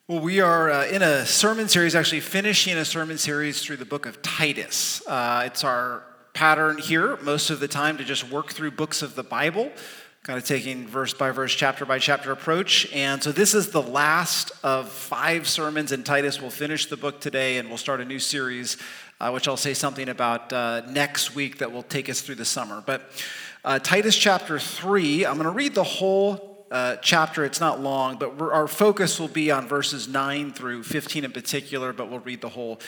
Well, we are in a sermon series, actually finishing a sermon series through the book of Titus. It's our pattern here most of the time to just work through books of the Bible, kind of taking verse by verse, chapter by chapter approach. And so this is the last of 5 sermons in Titus. We'll finish the book today and we'll start a new series, which I'll say something about next week that will take us through the summer. But Titus chapter 3, I'm going to read the whole chapter. It's not long, but our focus will be on verses 9 through 15 in particular, but we'll read the whole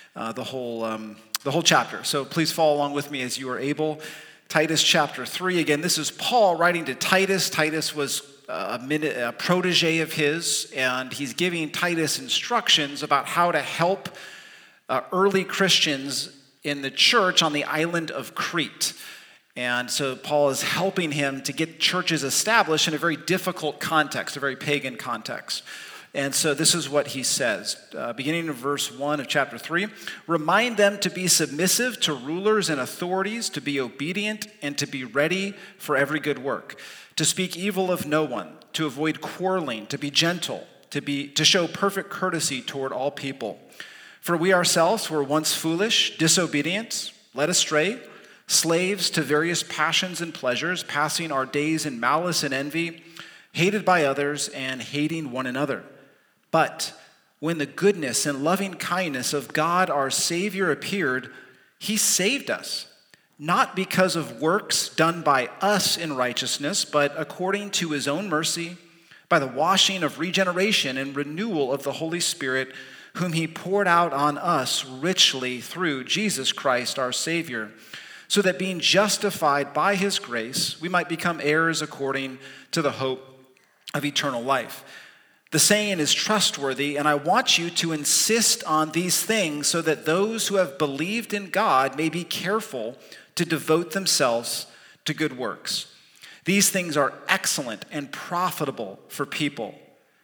chapter. So please follow along with me as you are able. Titus chapter 3. Again, this is Paul writing to Titus. Titus was a protege of his, and he's giving Titus instructions about how to help early Christians in the church on the island of Crete. And so Paul is helping him to get churches established in a very difficult context, a very pagan context. And so this is what he says, beginning in verse 1 of chapter 3. Remind them to be submissive to rulers and authorities, to be obedient, and to be ready for every good work, to speak evil of no one, to avoid quarreling, to be gentle, to show perfect courtesy toward all people. For we ourselves were once foolish, disobedient, led astray, slaves to various passions and pleasures, passing our days in malice and envy, hated by others and hating one another. But when the goodness and loving kindness of God our Savior appeared, he saved us, not because of works done by us in righteousness, but according to his own mercy, by the washing of regeneration and renewal of the Holy Spirit, whom he poured out on us richly through Jesus Christ our Savior, so that being justified by his grace, we might become heirs according to the hope of eternal life. The saying is trustworthy, and I want you to insist on these things so that those who have believed in God may be careful to devote themselves to good works. These things are excellent and profitable for people.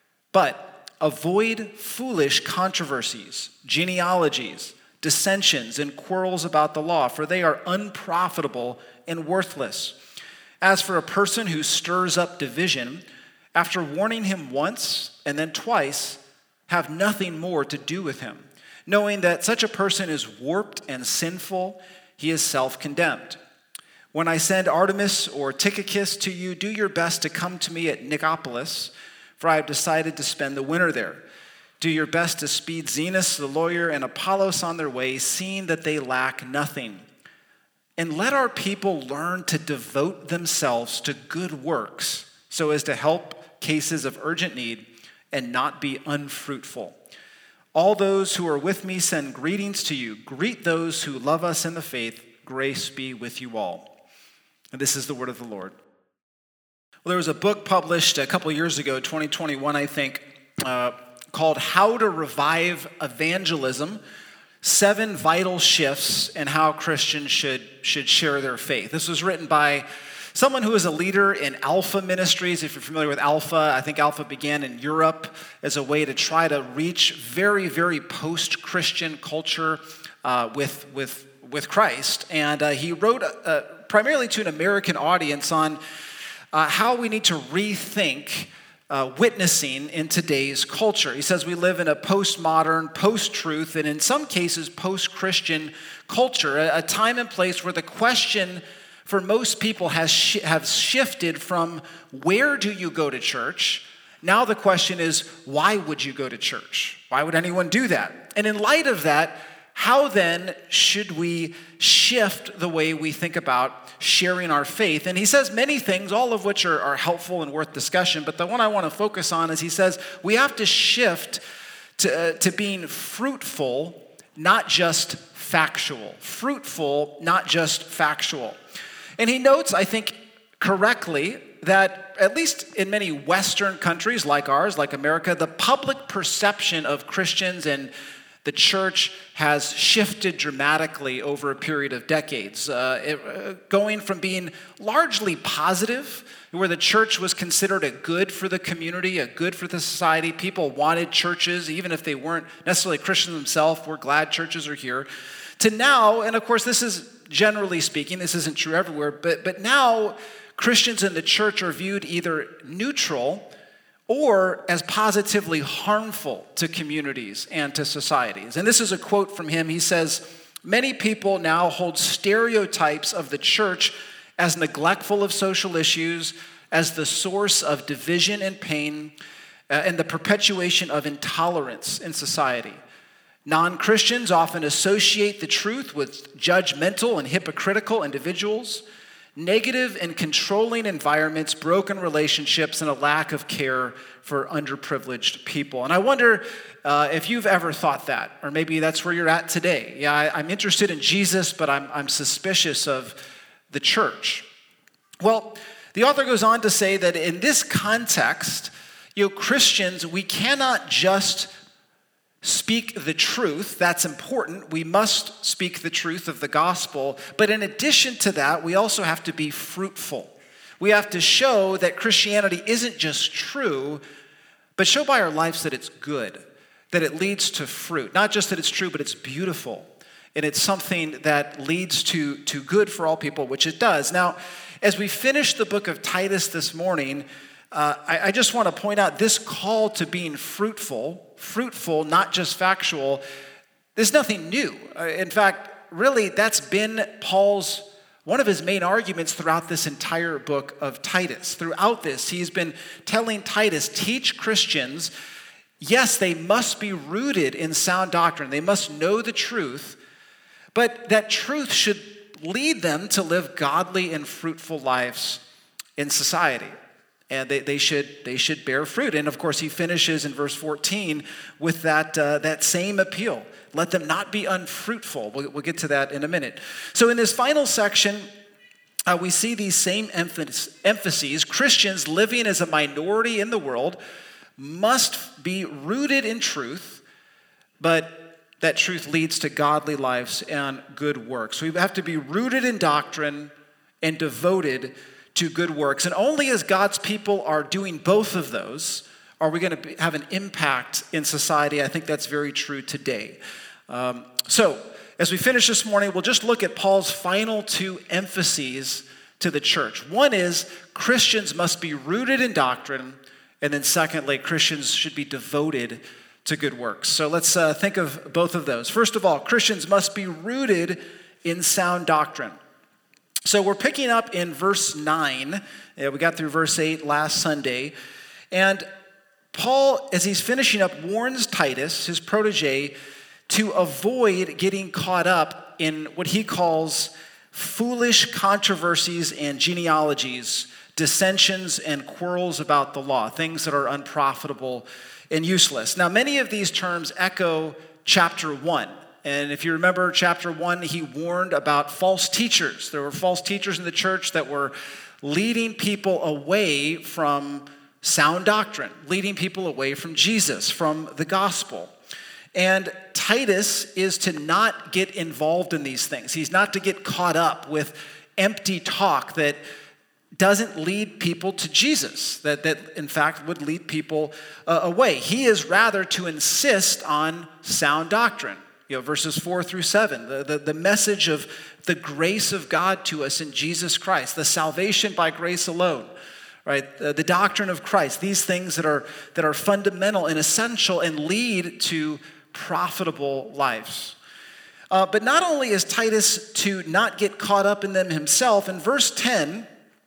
But avoid foolish controversies, genealogies, dissensions, and quarrels about the law, for they are unprofitable and worthless. As for a person who stirs up division, after warning him once and then twice, have nothing more to do with him. Knowing that such a person is warped and sinful, he is self-condemned. When I send Artemas or Tychicus to you, do your best to come to me at Nicopolis, for I have decided to spend the winter there. Do your best to speed Zenas the lawyer and Apollos on their way, seeing that they lack nothing. And let our people learn to devote themselves to good works so as to help cases of urgent need and not be unfruitful. All those who are with me send greetings to you. Greet those who love us in the faith. Grace be with you all. And this is the word of the Lord. Well, there was a book published a couple years ago, 2021, I think, called How to Revive Evangelism, 7 Vital Shifts in How Christians should share their faith. This was written by someone who is a leader in Alpha Ministries. If you're familiar with Alpha, I think Alpha began in Europe as a way to try to reach very, very post-Christian culture with Christ. And he wrote primarily to an American audience on how we need to rethink witnessing in today's culture. He says we live in a postmodern, post-truth, and in some cases post-Christian culture, a time and place where the question for most people have shifted from where do you go to church? Now the question is, why would you go to church? Why would anyone do that? And in light of that, how then should we shift the way we think about sharing our faith? And he says many things, all of which are helpful and worth discussion, but the one I want to focus on is he says we have to shift to being fruitful, not just factual. Fruitful, not just factual. And he notes, I think correctly, that at least in many Western countries like ours, like America, the public perception of Christians and the church has shifted dramatically over a period of decades, going from being largely positive, where the church was considered a good for the community, a good for the society. People wanted churches, even if they weren't necessarily Christians themselves. We're glad churches are here. To now, and of course this is generally speaking, this isn't true everywhere, but now Christians in the church are viewed either neutral or as positively harmful to communities and to societies. And this is a quote from him. He says, "Many people now hold stereotypes of the church as neglectful of social issues, as the source of division and pain, and the perpetuation of intolerance in society. Non-Christians often associate the truth with judgmental and hypocritical individuals, negative and controlling environments, broken relationships, and a lack of care for underprivileged people." And I wonder if you've ever thought that, or maybe that's where you're at today. Yeah, I'm interested in Jesus, but I'm suspicious of the church. Well, the author goes on to say that in this context, Christians, we cannot just speak the truth. That's important. We must speak the truth of the gospel. But in addition to that, we also have to be fruitful. We have to show that Christianity isn't just true, but show by our lives that it's good, that it leads to fruit. Not just that it's true, but it's beautiful. And it's something that leads to good for all people, which it does. Now, as we finish the book of Titus this morning, I just want to point out this call to being fruitful, not just factual, there's nothing new. In fact, really, that's been one of his main arguments throughout this entire book of Titus. Throughout this, he's been telling Titus, teach Christians, yes, they must be rooted in sound doctrine. They must know the truth, but that truth should lead them to live godly and fruitful lives in society. And they should bear fruit. And of course, he finishes in verse 14 with that same appeal. Let them not be unfruitful. We'll get to that in a minute. So in this final section, we see these same emphases. Christians living as a minority in the world must be rooted in truth, but that truth leads to godly lives and good works. So we have to be rooted in doctrine and devoted to good works. And only as God's people are doing both of those are we going to have an impact in society. I think that's very true today. So as we finish this morning, we'll just look at Paul's final two emphases to the church. One is Christians must be rooted in doctrine. And then secondly, Christians should be devoted to good works. So let's think of both of those. First of all, Christians must be rooted in sound doctrine. So we're picking up in verse 9. We got through verse 8 last Sunday. And Paul, as he's finishing up, warns Titus, his protege, to avoid getting caught up in what he calls foolish controversies and genealogies, dissensions and quarrels about the law, things that are unprofitable and useless. Now, many of these terms echo chapter 1. And if you remember chapter 1, he warned about false teachers. There were false teachers in the church that were leading people away from sound doctrine, leading people away from Jesus, from the gospel. And Titus is to not get involved in these things. He's not to get caught up with empty talk that doesn't lead people to Jesus, that in fact would lead people away. He is rather to insist on sound doctrine. Verses 4 through 7, the message of the grace of God to us in Jesus Christ, the salvation by grace alone, right? The doctrine of Christ, these things that are fundamental and essential and lead to profitable lives. But not only is Titus to not get caught up in them himself, in verse 10,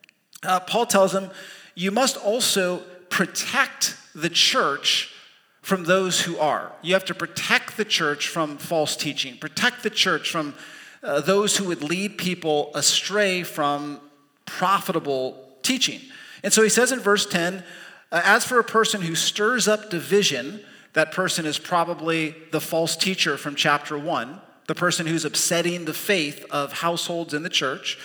Paul tells him, you must also protect the church from those who are. You have to protect the church from false teaching. Protect the church from those who would lead people astray from profitable teaching. And so he says in verse 10, as for a person who stirs up division, that person is probably the false teacher from chapter 1, the person who's upsetting the faith of households in the church.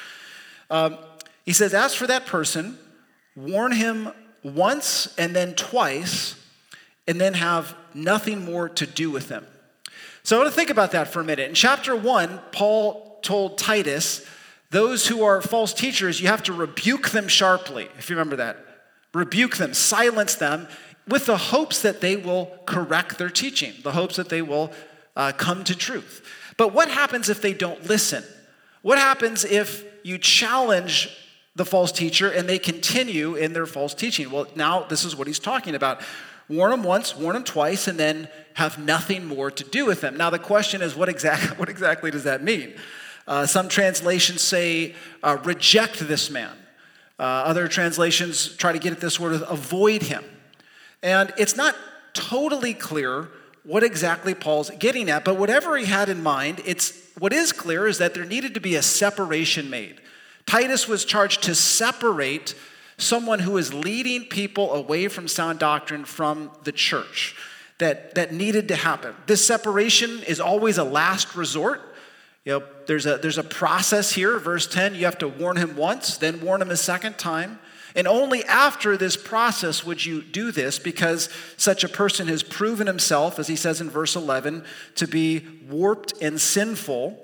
He says, as for that person, warn him once and then twice, and then have nothing more to do with them. So I want to think about that for a minute. In chapter 1, Paul told Titus, those who are false teachers, you have to rebuke them sharply, if you remember that. Rebuke them, silence them, with the hopes that they will correct their teaching, the hopes that they will come to truth. But what happens if they don't listen? What happens if you challenge the false teacher and they continue in their false teaching. Well, now this is what he's talking about. Warn them once, warn them twice, and then have nothing more to do with them. Now the question is, what exactly does that mean? Some translations say, reject this man. Other translations try to get at this word of avoid him. And it's not totally clear what exactly Paul's getting at, but whatever he had in mind, what is clear is that there needed to be a separation made. Titus was charged to separate someone who is leading people away from sound doctrine from the church. That needed to happen. This separation is always a last resort. There's a process here. Verse 10, you have to warn him once, then warn him a second time. And only after this process would you do this, because such a person has proven himself, as he says in verse 11, to be warped and sinful,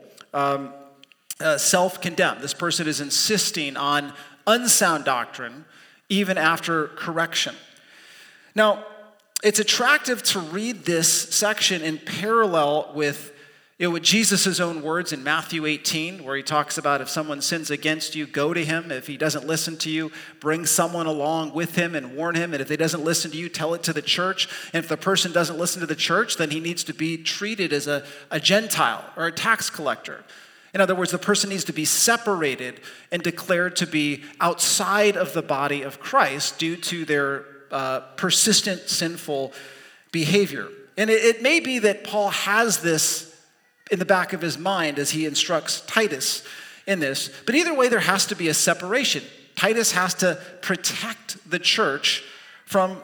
self-condemned. This person is insisting on unsound doctrine even after correction. Now, it's attractive to read this section in parallel with Jesus' own words in Matthew 18, where he talks about if someone sins against you, go to him. If he doesn't listen to you, bring someone along with him and warn him. And if he doesn't listen to you, tell it to the church. And if the person doesn't listen to the church, then he needs to be treated as a Gentile or a tax collector. In other words, the person needs to be separated and declared to be outside of the body of Christ due to their persistent sinful behavior. And it may be that Paul has this in the back of his mind as he instructs Titus in this. But either way, there has to be a separation. Titus has to protect the church from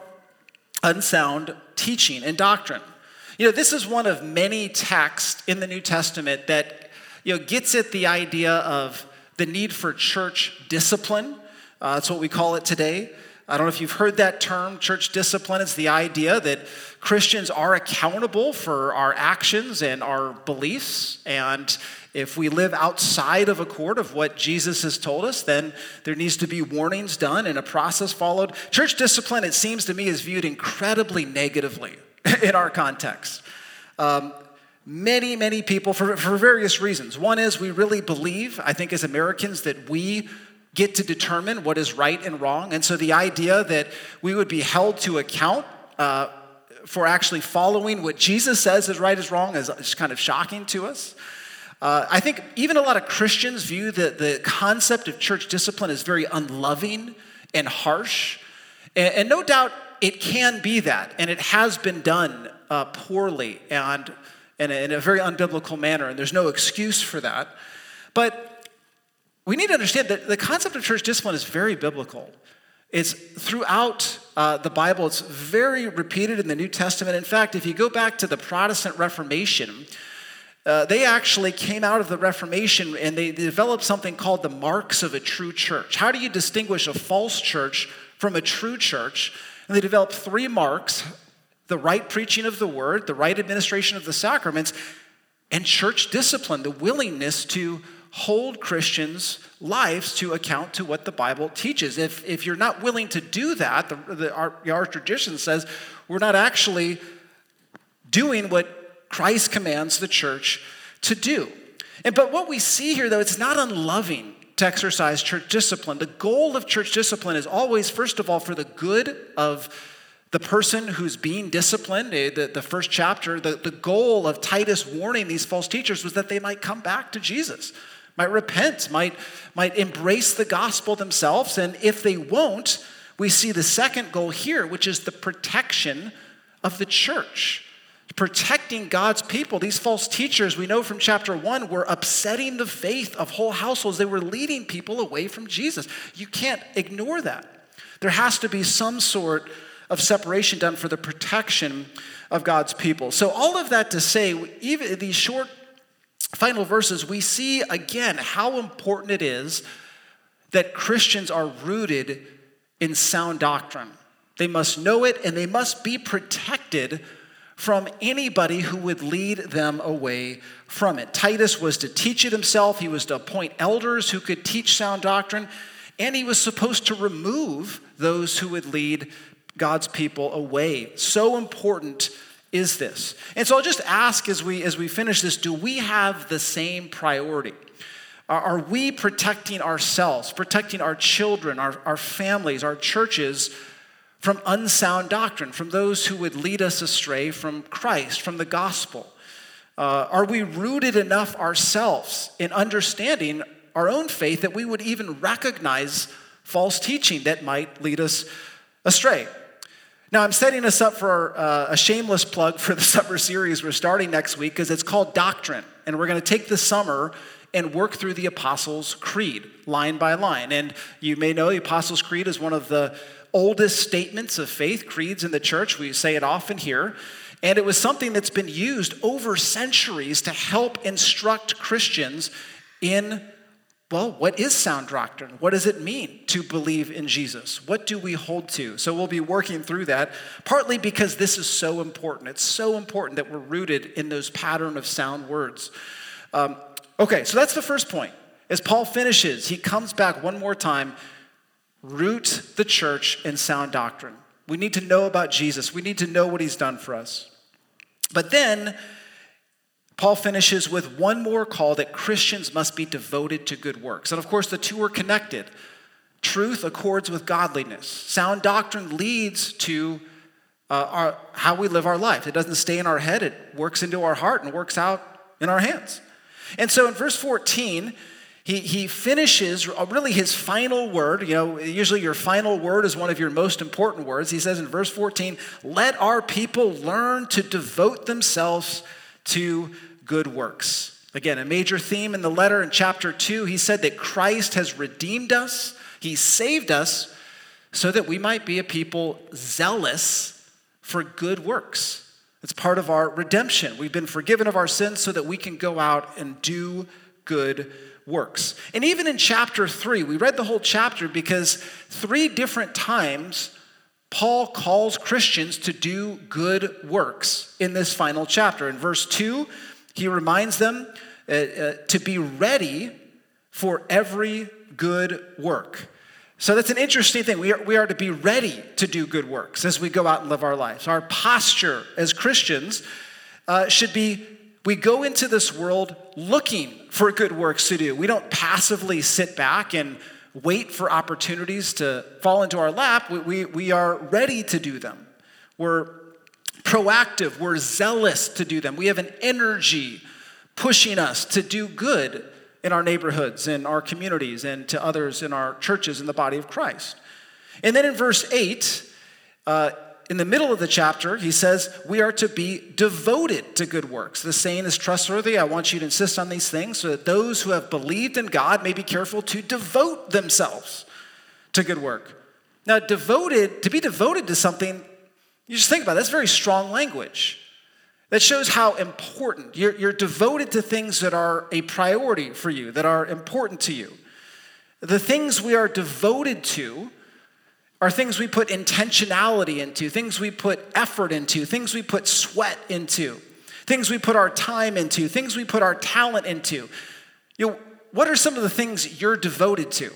unsound teaching and doctrine. This is one of many texts in the New Testament that gets at the idea of the need for church discipline. That's what we call it today. I don't know if you've heard that term, church discipline. It's the idea that Christians are accountable for our actions and our beliefs. And if we live outside of accord of what Jesus has told us, then there needs to be warnings done and a process followed. Church discipline, it seems to me, is viewed incredibly negatively in our context. Many people, for various reasons. One is we really believe, I think as Americans, that we get to determine what is right and wrong. And so the idea that we would be held to account for actually following what Jesus says is right is wrong is just kind of shocking to us. I think even a lot of Christians view the concept of church discipline as very unloving and harsh. And no doubt it can be that, and it has been done poorly and in a very unbiblical manner, and there's no excuse for that. But we need to understand that the concept of church discipline is very biblical. It's throughout the Bible. It's very repeated in the New Testament. In fact, if you go back to the Protestant Reformation, they actually came out of the Reformation and they developed something called the marks of a true church. How do you distinguish a false church from a true church? And they developed 3 marks: the right preaching of the word, the right administration of the sacraments, and church discipline, the willingness to hold Christians' lives to account to what the Bible teaches. If you're not willing to do that, our tradition says we're not actually doing what Christ commands the church to do. But what we see here, though, it's not unloving to exercise church discipline. The goal of church discipline is always, first of all, for the good of the person who's being disciplined. The first chapter, the goal of Titus warning these false teachers was that they might come back to Jesus, might repent, might embrace the gospel themselves. And if they won't, we see the second goal here, which is the protection of the church, protecting God's people. These false teachers, we know from chapter 1, were upsetting the faith of whole households. They were leading people away from Jesus. You can't ignore that. There has to be some sort of separation done for the protection of God's people. So all of that to say, even these short final verses, we see again how important it is that Christians are rooted in sound doctrine. They must know it, and they must be protected from anybody who would lead them away from it. Titus was to teach it himself. He was to appoint elders who could teach sound doctrine, and he was supposed to remove those who would lead God's people away. So important is this. And so I'll just ask as we finish this, do we have the same priority? Are we protecting ourselves, protecting our children, our families, our churches from unsound doctrine, from those who would lead us astray from Christ, from the gospel? Are we rooted enough ourselves in understanding our own faith that we would even recognize false teaching that might lead us astray? Now, I'm setting us up for a shameless plug for the summer series we're starting next week, because it's called Doctrine. And we're going to take the summer and work through the Apostles' Creed line by line. And you may know the Apostles' Creed is one of the oldest statements of faith, creeds in the church. We say it often here. And it was something that's been used over centuries to help instruct Christians in, well, what is sound doctrine? What does it mean to believe in Jesus? What do we hold to? So we'll be working through that, partly because this is so important. It's so important that we're rooted in those pattern of sound words. Okay, so that's the first point. As Paul finishes, he comes back one more time. Root the church in sound doctrine. We need to know about Jesus. We need to know what he's done for us. But then Paul finishes with one more call that Christians must be devoted to good works. And of course, the two are connected. Truth accords with godliness. Sound doctrine leads to how we live our life. It doesn't stay in our head. It works into our heart and works out in our hands. And so in verse 14, he finishes really his final word. You know, usually your final word is one of your most important words. He says in verse 14, let our people learn to devote themselves to good works. Again, a major theme in the letter in chapter 2, he said that Christ has redeemed us. He saved us so that we might be a people zealous for good works. It's part of our redemption. We've been forgiven of our sins so that we can go out and do good works. And even in chapter 3, we read the whole chapter because 3 different times Paul calls Christians to do good works in this final chapter. In verse 2, he reminds them to be ready for every good work. So that's an interesting thing. We are to be ready to do good works as we go out and live our lives. Our posture as Christians should be, we go into this world looking for good works to do. We don't passively sit back and wait for opportunities to fall into our lap. We are ready to do them. We're proactive. We're zealous to do them. We have an energy pushing us to do good in our neighborhoods, in our communities, and to others in our churches in the body of Christ. And then in verse 8, in the middle of the chapter, he says, we are to be devoted to good works. The saying is trustworthy. I want you to insist on these things so that those who have believed in God may be careful to devote themselves to good work. Now, to be devoted to something, you just think about it, that's very strong language. That shows how important. You're devoted to things that are a priority for you, that are important to you. The things we are devoted to are things we put intentionality into, things we put effort into, things we put sweat into, things we put our time into, things we put our talent into. What are some of the things you're devoted to?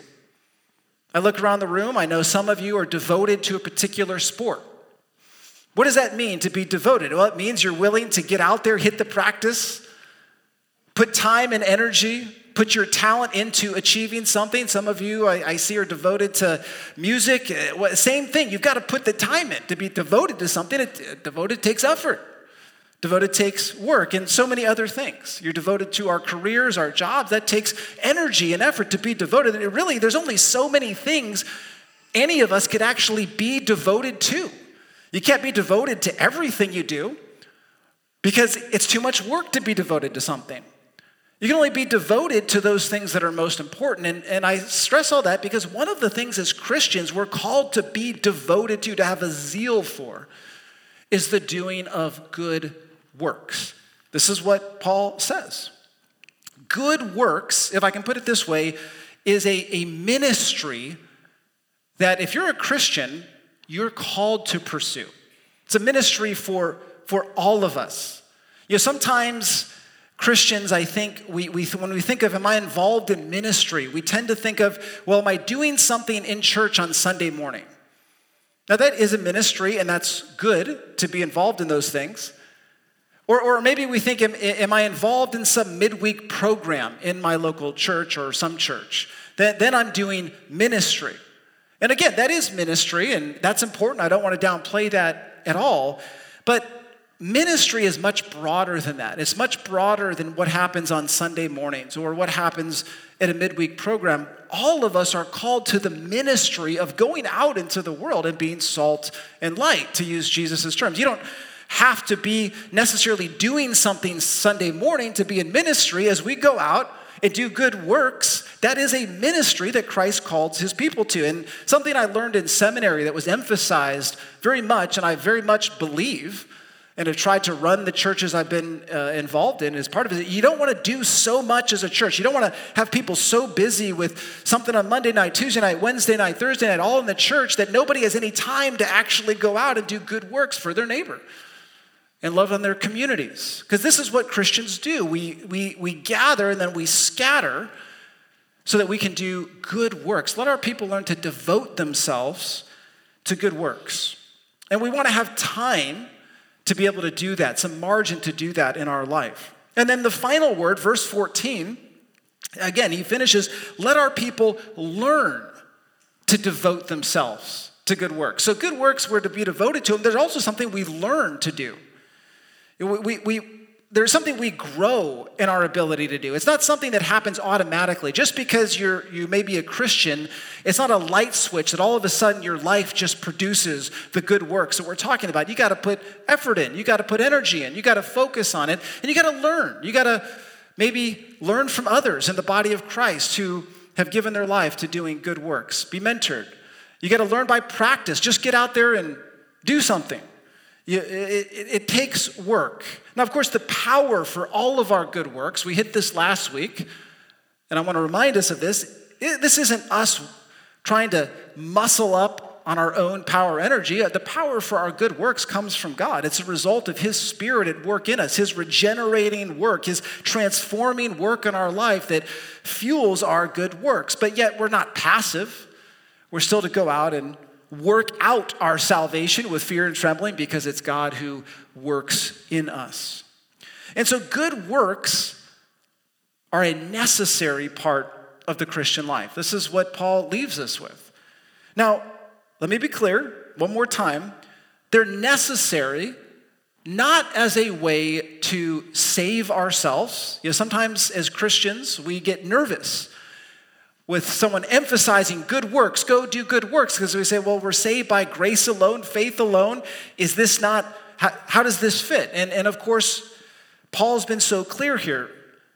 I look around the room, I know some of you are devoted to a particular sport. What does that mean to be devoted? Well, it means you're willing to get out there, hit the practice, put time and energy, put your talent into achieving something. Some of you I see are devoted to music. Same thing. You've got to put the time in to be devoted to something. Devoted takes effort. Devoted takes work and so many other things. You're devoted to our careers, our jobs. That takes energy and effort to be devoted. And really, there's only so many things any of us could actually be devoted to. You can't be devoted to everything you do because it's too much work to be devoted to something. You can only be devoted to those things that are most important. And I stress all that because one of the things as Christians we're called to be devoted to have a zeal for, is the doing of good works. This is what Paul says. Good works, if I can put it this way, is a ministry that if you're a Christian, you're called to pursue. It's a ministry for all of us. Sometimes Christians, I think, when we think of, am I involved in ministry? We tend to think of, well, am I doing something in church on Sunday morning? Now that is a ministry and that's good to be involved in those things. Or maybe we think, am I involved in some midweek program in my local church or some church? Then I'm doing ministry. And again, that is ministry, and that's important. I don't want to downplay that at all. But ministry is much broader than that. It's much broader than what happens on Sunday mornings or what happens at a midweek program. All of us are called to the ministry of going out into the world and being salt and light, to use Jesus' terms. You don't have to be necessarily doing something Sunday morning to be in ministry. As we go out and do good works, that is a ministry that Christ calls his people to. And something I learned in seminary that was emphasized very much, and I very much believe, and have tried to run the churches I've been involved in as part of it, you don't want to do so much as a church. You don't want to have people so busy with something on Monday night, Tuesday night, Wednesday night, Thursday night, all in the church that nobody has any time to actually go out and do good works for their neighbor and love on their communities. Because this is what Christians do. We gather and then we scatter so that we can do good works. Let our people learn to devote themselves to good works. And we want to have time to be able to do that, some margin to do that in our life. And then the final word, verse 14, again, he finishes, let our people learn to devote themselves to good works. So good works, we're to be devoted to them. There's also something we learn to do. There's something we grow in our ability to do. It's not something that happens automatically. Just because you may be a Christian, it's not a light switch that all of a sudden your life just produces the good works that we're talking about. You got to put effort in. You got to put energy in. You got to focus on it. And you got to learn. You got to maybe learn from others in the body of Christ who have given their life to doing good works. Be mentored. You got to learn by practice. Just get out there and do something. It takes work. Now, of course, the power for all of our good works, we hit this last week, and I want to remind us of this. This isn't us trying to muscle up on our own power energy. The power for our good works comes from God. It's a result of his Spirit at work in us, his regenerating work, his transforming work in our life that fuels our good works. But yet we're not passive. We're still to go out and work out our salvation with fear and trembling because it's God who works in us. And so good works are a necessary part of the Christian life. This is what Paul leaves us with. Now, let me be clear one more time. They're necessary not as a way to save ourselves. Sometimes as Christians, we get nervous with someone emphasizing good works, go do good works, because we say, well, we're saved by grace alone, faith alone. Is this not, how does this fit? And of course, Paul's been so clear here.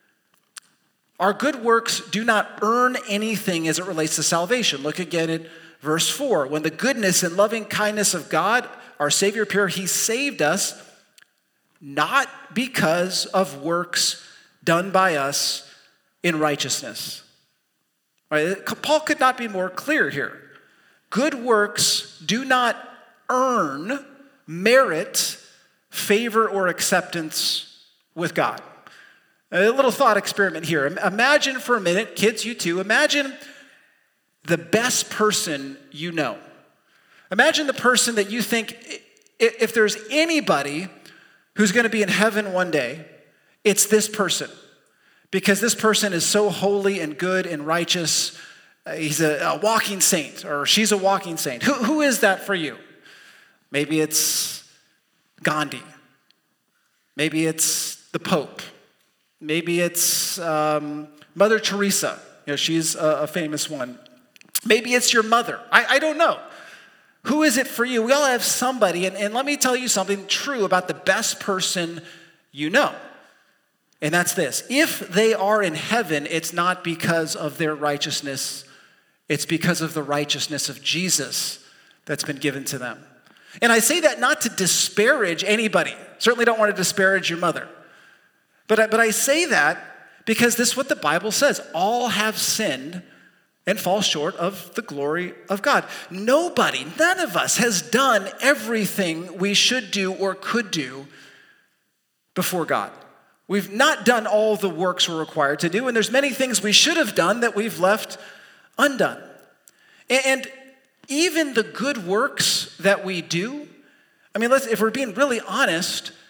Our good works do not earn anything as it relates to salvation. Look again at verse 4. When the goodness and loving kindness of God, our Savior appeared, he saved us not because of works done by us in righteousness. Right? Paul could not be more clear here. Good works do not earn, merit, favor, or acceptance with God. A little thought experiment here. Imagine for a minute, kids, you too, imagine the best person you know. Imagine the person that you think, if there's anybody who's going to be in heaven one day, it's this person. Because this person is so holy and good and righteous. He's a walking saint, or she's a walking saint. Who is that for you? Maybe it's Gandhi. Maybe it's the Pope. Maybe it's Mother Teresa. She's a famous one. Maybe it's your mother. I don't know. Who is it for you? We all have somebody, and let me tell you something true about the best person you know. And that's this. If they are in heaven, it's not because of their righteousness. It's because of the righteousness of Jesus that's been given to them. And I say that not to disparage anybody. Certainly don't want to disparage your mother. But I say that because this is what the Bible says. All have sinned and fall short of the glory of God. Nobody, none of us has done everything we should do or could do before God. We've not done all the works we're required to do, and there's many things we should have done that we've left undone. And even the good works that we do, if we're being really honest,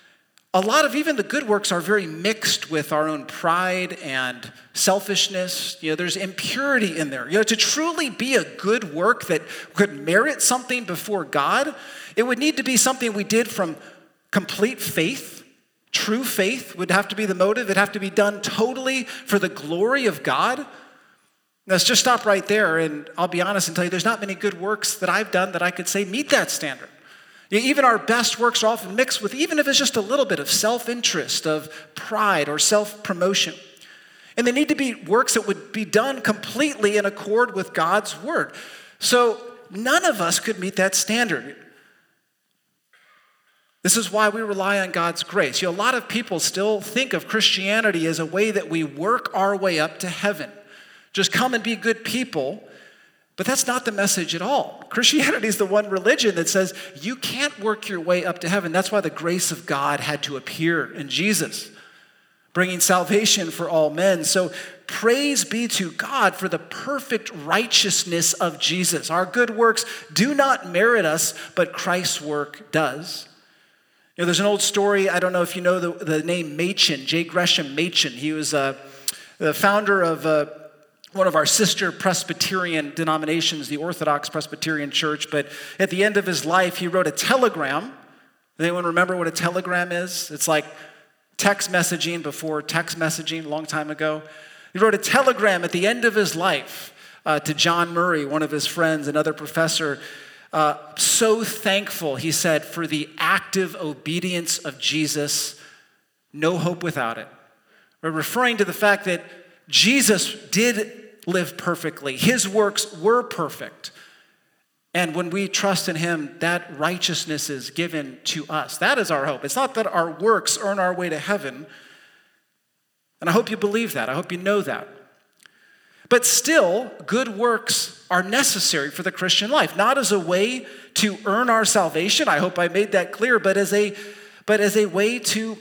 a lot of even the good works are very mixed with our own pride and selfishness. There's impurity in there. To truly be a good work that could merit something before God, it would need to be something we did from complete faith. True faith would have to be the motive. It'd have to be done totally for the glory of God. Let's just stop right there, and I'll be honest and tell you there's not many good works that I've done that I could say meet that standard. Even our best works are often mixed with, even if it's just a little bit of self-interest, of pride or self-promotion. And they need to be works that would be done completely in accord with God's word. So none of us could meet that standard. This is why we rely on God's grace. A lot of people still think of Christianity as a way that we work our way up to heaven. Just come and be good people. But that's not the message at all. Christianity is the one religion that says you can't work your way up to heaven. That's why the grace of God had to appear in Jesus, bringing salvation for all men. So praise be to God for the perfect righteousness of Jesus. Our good works do not merit us, but Christ's work does. There's an old story. I don't know if you know the name Machen, J. Gresham Machen. He was the founder of one of our sister Presbyterian denominations, the Orthodox Presbyterian Church, but at the end of his life, he wrote a telegram. Does anyone remember what a telegram is? It's like text messaging before text messaging a long time ago. He wrote a telegram at the end of his life to John Murray, one of his friends, another professor. So thankful, he said, for the active obedience of Jesus, no hope without it. We're referring to the fact that Jesus did live perfectly. His works were perfect. And when we trust in him, that righteousness is given to us. That is our hope. It's not that our works earn our way to heaven. And I hope you believe that. I hope you know that. But still, good works are necessary for the Christian life, not as a way to earn our salvation. I hope I made that clear, but as a way to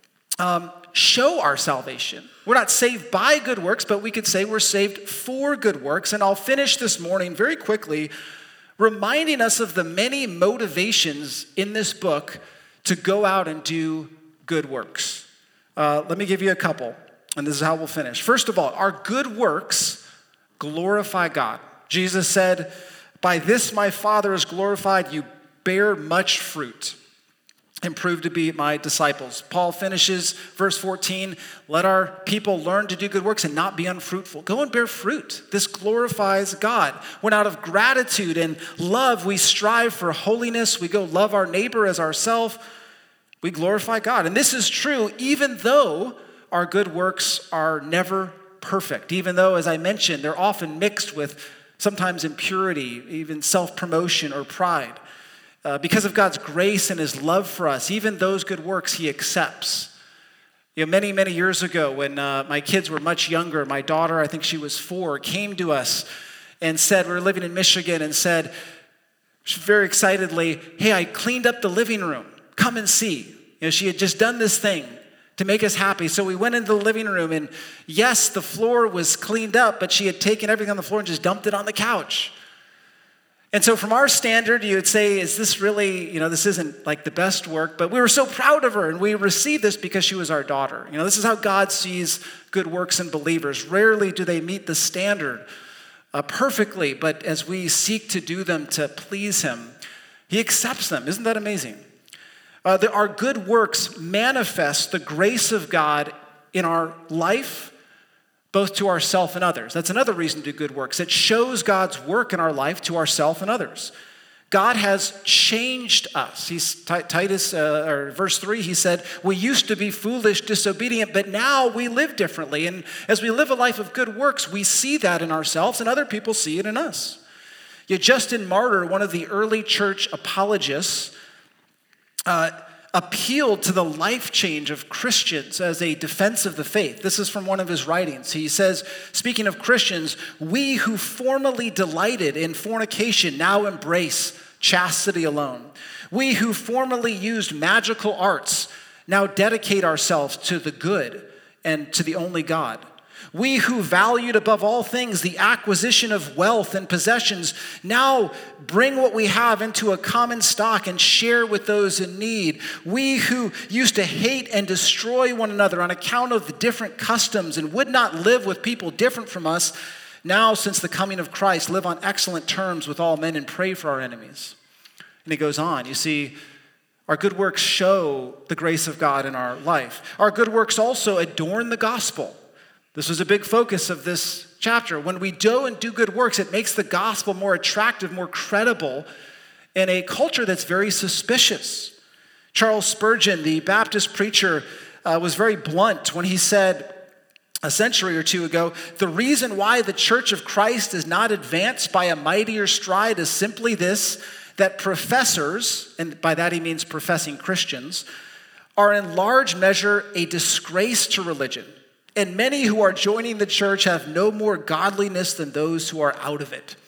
show our salvation. We're not saved by good works, but we could say we're saved for good works. And I'll finish this morning very quickly, reminding us of the many motivations in this book to go out and do good works. Let me give you a couple, and this is how we'll finish. First of all, our good works glorify God. Jesus said, "By this my Father is glorified, you bear much fruit and prove to be my disciples." Paul finishes verse 14, "Let our people learn to do good works and not be unfruitful." Go and bear fruit. This glorifies God. When out of gratitude and love we strive for holiness, we go love our neighbor as ourselves, we glorify God. And this is true even though our good works are never perfect. Even though, as I mentioned, they're often mixed with sometimes impurity, even self-promotion or pride. Because of God's grace and his love for us, even those good works he accepts. Many, many years ago when my kids were much younger, my daughter, I think she was 4, came to us and said, we were living in Michigan, and said very excitedly, "Hey, I cleaned up the living room. Come and see." She had just done this thing to make us happy. So we went into the living room, and yes, the floor was cleaned up, but she had taken everything on the floor and just dumped it on the couch. And so from our standard, you would say, is this really, this isn't like the best work, but we were so proud of her, and we received this because she was our daughter. This is how God sees good works in believers. Rarely do they meet the standard perfectly, but as we seek to do them to please him, he accepts them. Isn't that amazing? Our good works manifest the grace of God in our life, both to ourselves and others. That's another reason to do good works. It shows God's work in our life to ourselves and others. God has changed us. Titus, verse 3, he said, "We used to be foolish, disobedient, but now we live differently." And as we live a life of good works, we see that in ourselves, and other people see it in us. Yet Justin Martyr, one of the early church apologists, appealed to the life change of Christians as a defense of the faith. This is from one of his writings. He says, speaking of Christians, "We who formerly delighted in fornication now embrace chastity alone. We who formerly used magical arts now dedicate ourselves to the good and to the only God. We who valued above all things the acquisition of wealth and possessions now bring what we have into a common stock and share with those in need. We who used to hate and destroy one another on account of the different customs and would not live with people different from us, now, since the coming of Christ, live on excellent terms with all men and pray for our enemies. And he goes on. You see, our good works show the grace of God in our life. Our good works also adorn the gospel. This was a big focus of this chapter. When we go and do good works, it makes the gospel more attractive, more credible in a culture that's very suspicious. Charles Spurgeon, the Baptist preacher, was very blunt when he said a century or two ago, the reason why the Church of Christ is not advanced by a mightier stride is simply this, that professors, and by that he means professing Christians, are in large measure a disgrace to religion. And many who are joining the church have no more godliness than those who are out of it.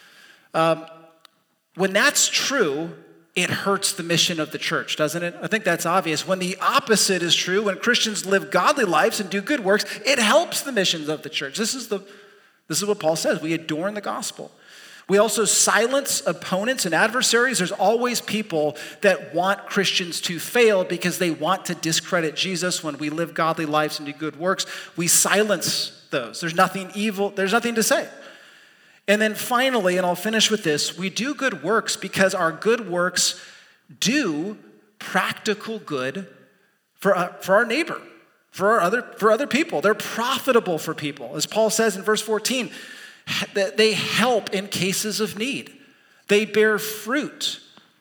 When that's true, it hurts the mission of the church, doesn't it? I think that's obvious. When the opposite is true, when Christians live godly lives and do good works, it helps the missions of the church. This is what Paul says. We adorn the gospel. We also silence opponents and adversaries. There's always people that want Christians to fail because they want to discredit Jesus. When we live godly lives and do good works, we silence those. There's nothing evil, there's nothing to say. And then finally, and I'll finish with this, we do good works because our good works do practical good for our neighbor, for other people. They're profitable for people. As Paul says in verse 14, that they help in cases of need. They bear fruit.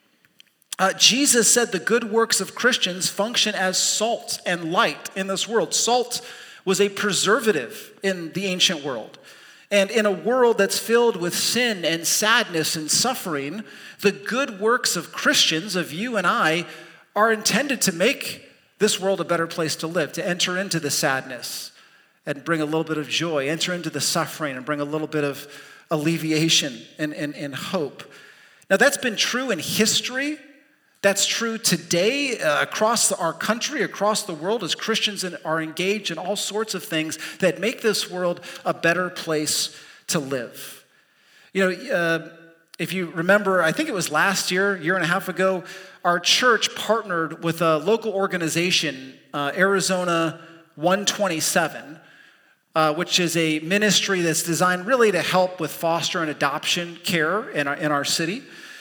Jesus said the good works of Christians function as salt and light in this world. Salt was a preservative in the ancient world. And in a world that's filled with sin and sadness and suffering, the good works of Christians, of you and I, are intended to make this world a better place to live, to enter into the sadness and bring a little bit of joy, enter into the suffering and bring a little bit of alleviation and hope. Now that's been true in history. That's true today across our country, across the world, as Christians are engaged in all sorts of things that make this world a better place to live. You know, if you remember, I think it was last year and a half ago, our church partnered with a local organization, Arizona 127, which is a ministry that's designed really to help with foster and adoption care in our city.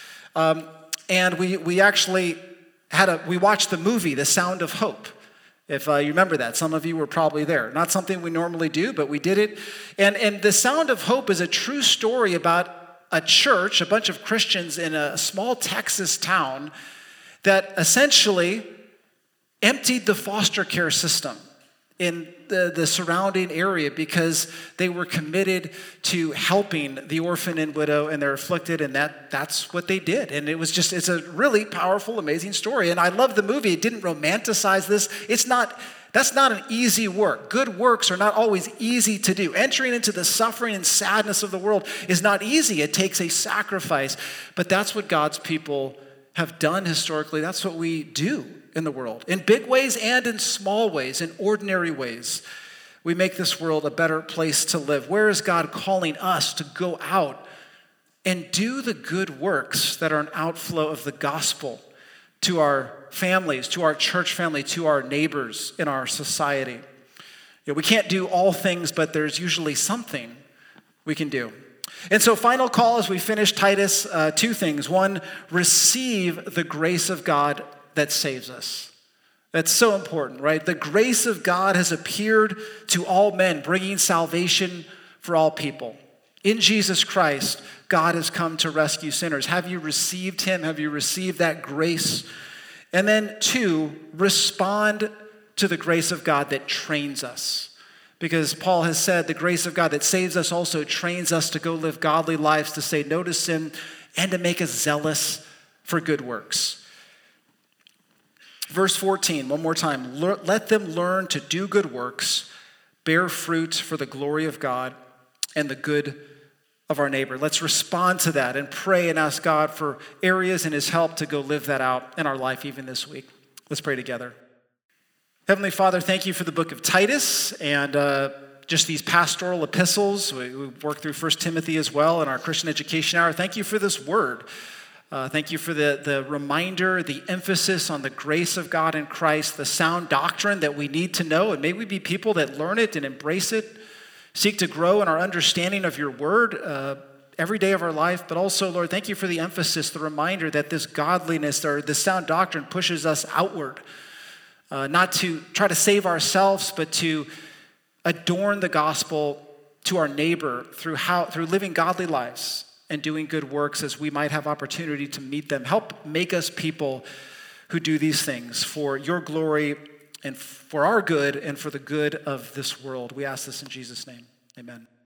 And we actually we watched the movie, The Sound of Hope. If you remember that, some of you were probably there. Not something we normally do, but we did it. And The Sound of Hope is a true story about a church, a bunch of Christians in a small Texas town that essentially emptied the foster care system in the surrounding area because they were committed to helping the orphan and widow and their afflicted, and that's what they did. And it's a really powerful, amazing story. And I love the movie. It didn't romanticize this. That's not an easy work. Good works are not always easy to do. Entering into the suffering and sadness of the world is not easy. It takes a sacrifice. But that's what God's people have done historically. That's what we do in the world, in big ways and in small ways, in ordinary ways. We make this world a better place to live. Where is God calling us to go out and do the good works that are an outflow of the gospel to our families, to our church family, to our neighbors in our society? We can't do all things, but there's usually something we can do. And so final call as we finish Titus, two things. One, receive the grace of God that saves us. That's so important, right? The grace of God has appeared to all men, bringing salvation for all people. In Jesus Christ, God has come to rescue sinners. Have you received him? Have you received that grace? And then two, respond to the grace of God that trains us. Because Paul has said the grace of God that saves us also trains us to go live godly lives, to say no to sin, and to make us zealous for good works. Verse 14, one more time. Let them learn to do good works, bear fruit for the glory of God and the good of our neighbor. Let's respond to that and pray and ask God for areas and his help to go live that out in our life even this week. Let's pray together. Heavenly Father, thank you for the book of Titus, and just these pastoral epistles. We work through 1 Timothy as well in our Christian education hour. Thank you for this word. Thank you for the reminder, the emphasis on the grace of God in Christ, the sound doctrine that we need to know. And may we be people that learn it and embrace it, seek to grow in our understanding of your word every day of our life. But also, Lord, thank you for the emphasis, the reminder that this godliness or this sound doctrine pushes us outward, not to try to save ourselves, but to adorn the gospel to our neighbor through living godly lives and doing good works as we might have opportunity to meet them. Help make us people who do these things for your glory and for our good and for the good of this world. We ask this in Jesus' name. Amen.